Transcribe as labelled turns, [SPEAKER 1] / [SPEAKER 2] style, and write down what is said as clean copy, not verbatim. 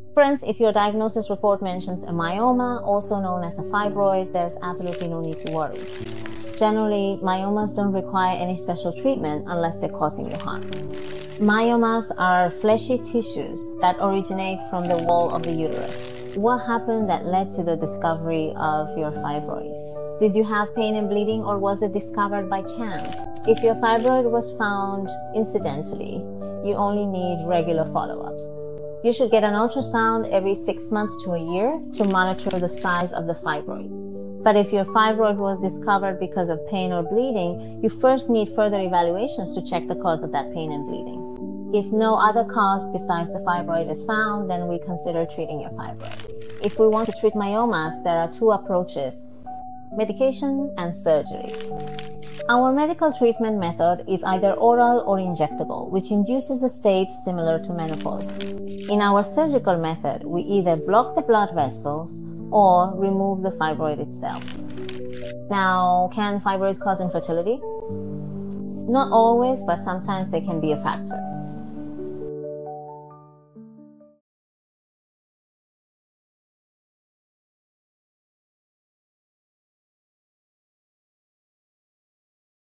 [SPEAKER 1] Friends, if your diagnosis report mentions a myoma, also known as a fibroid, there's absolutely no need to worry. Generally, myomas don't require any special treatment unless they're causing you harm. Myomas are fleshy tissues that originate from the wall of the uterus. What happened that led to the discovery of your fibroid? Did you have pain and bleeding, or was it discovered by chance? If your fibroid was found incidentally, you only need regular follow-ups. You should get an ultrasound every 6 months to a year to monitor the size of the fibroid. But if your fibroid was discovered because of pain or bleeding, you first need further evaluations to check the cause of that pain and bleeding. If no other cause besides the fibroid is found, then we consider treating your fibroid. If we want to treat myomas, there are two approaches: medication and surgery. Our medical treatment method is either oral or injectable, which induces a state similar to menopause. In our surgical method, we either block the blood vessels or remove the fibroid itself. Now, can fibroids cause infertility? Not always, but sometimes they can be a factor.